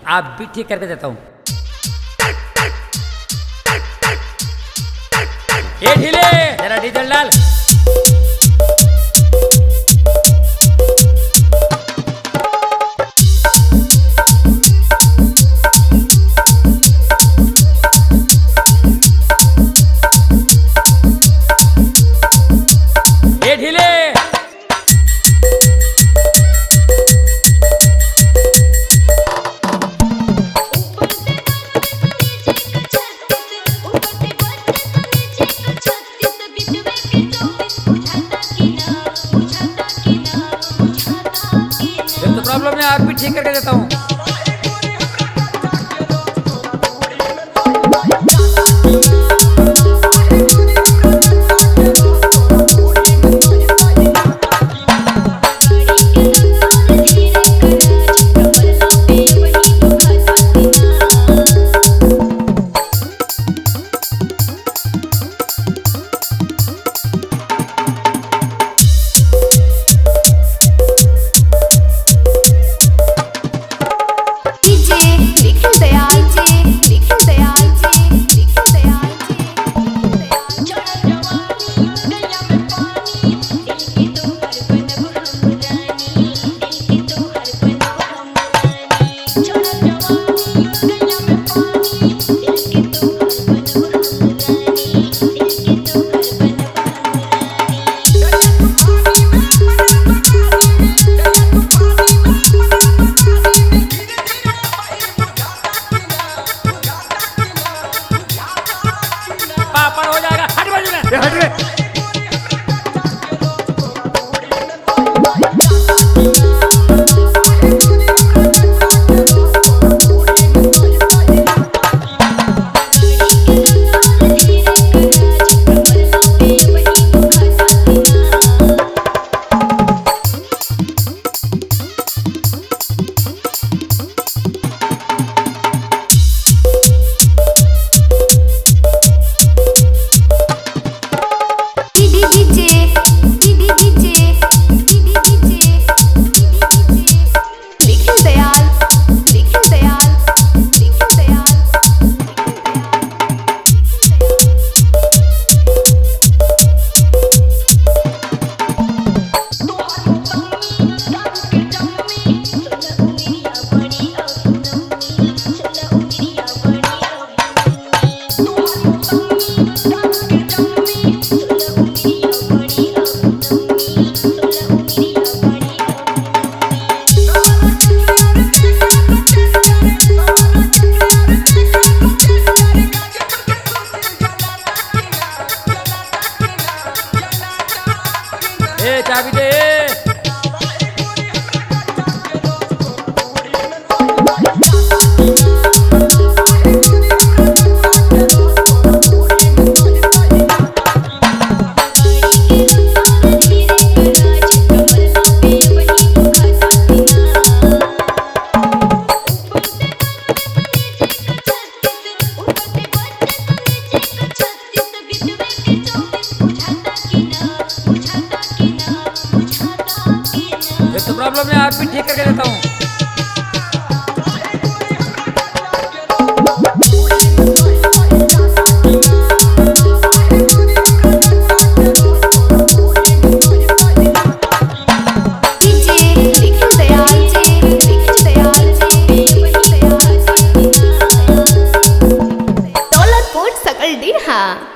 आप भी ठीक करके देता हूँ। ये ढीले जरा डीजल डाल। ये ढीले तो प्रॉब्लम है, आप भी ठीक करके देता हूँ। पापड़ हो जाएगा, हट बाजू में, हट रे। ए चाबी दे। तो प्रॉब्लम है, आप भी ठीक करके देता हूँ। दौलतपुर सकल डी। हाँ।